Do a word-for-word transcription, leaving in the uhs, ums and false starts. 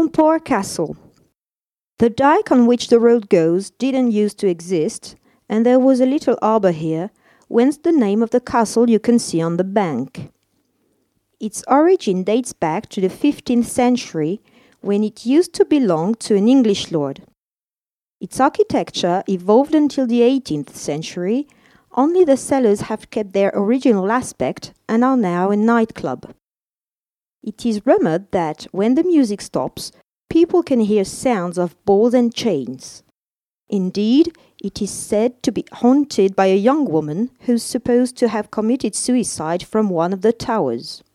Agincourt Castle. The dike on which the road goes didn't used to exist, and there was a little harbour here, whence the name of the castle you can see on the bank. Its origin dates back to the fifteenth century, when it used to belong to an English lord. Its architecture evolved until the eighteenth century. Only the cellars have kept their original aspect and are now a nightclub. It is rumoured that, when the music stops, people can hear sounds of balls and chains. Indeed, it is said to be haunted by a young woman who's supposed to have committed suicide from one of the towers.